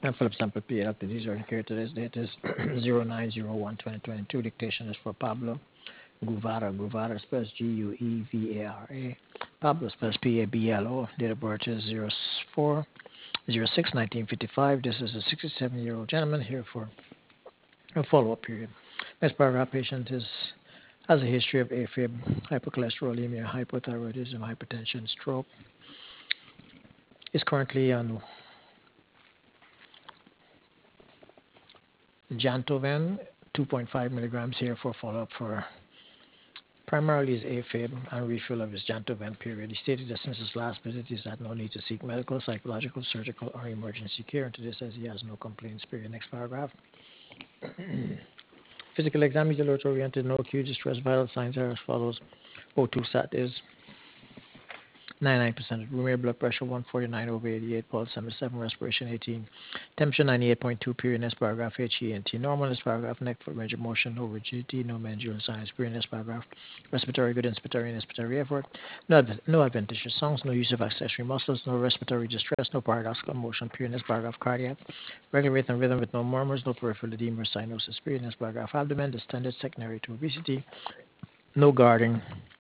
Philip Sample P. Dr. Deezer and here today's date is 09/01/2022. Dictation is for Pablo Guevara. Guevara spells Guevara. Pablo spells Pablo. Date of birth is 04/06/1955. This is a 67-year-old gentleman here for a follow-up period. Next paragraph, patient has a history of AFib, hypercholesterolemia, hypothyroidism, hypertension, stroke. Is currently on Jantoven, 2.5 milligrams here for follow-up for primarily his AFib and refill of his Jantoven period. He stated that since his last visit, he's had no need to seek medical, psychological, surgical, or emergency care. And today says he has no complaints. Period. Next paragraph. Physical exam, he's alert oriented, no acute distress. Vital signs are as follows. O2 sat is 99%. Room air blood pressure 149/88. Pulse 77. Respiration 18. Temperature 98.2. Period. Next paragraph. HENT. Normal. Next paragraph. Neck foot range of motion. No rigidity. No meningeal signs. Period. Next paragraph. Respiratory good. Inspiratory and inspiratory effort. No adventitious songs. No use of accessory muscles. No respiratory distress. No paradoxical motion. Period. Next paragraph. Cardiac. Regular rate and rhythm with no murmurs. No peripheral edema or cyanosis. Period. Next paragraph. Abdomen distended secondary to obesity. No guarding.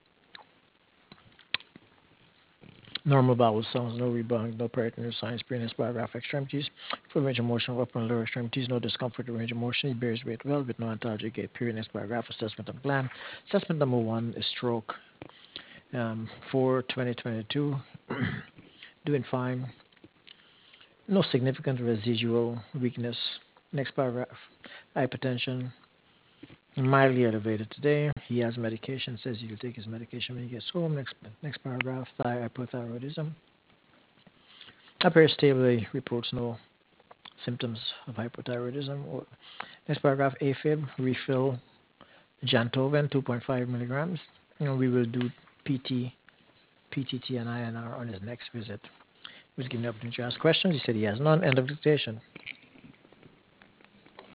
Normal bowel sounds, no rebound, no peritoneal signs, previous paragraph extremities, full range of motion of upper and lower extremities, no discomfort or range of motion, he bears weight well with no antalgic gait, period. Next paragraph, assessment of gland. Assessment number 1 is stroke for 2022, doing fine, no significant residual weakness. Next paragraph, hypertension, mildly elevated today. He has medication, says he will take his medication when he gets home. Next paragraph, hypothyroidism. Appears stable, he reports no symptoms of hypothyroidism. Next paragraph, AFib, refill Jantoven, 2.5 milligrams. And we will do PT, PTT, and INR on his next visit. We'll give him the opportunity to ask questions. He said he has none. End of dictation.